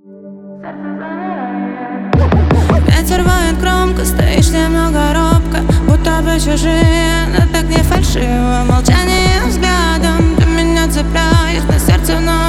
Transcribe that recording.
Ветер воет громко, стоишь немного робко, будто бы чужие, но так не фальшиво. Молчание взглядом, ты меня цепляешь, на сердце вновь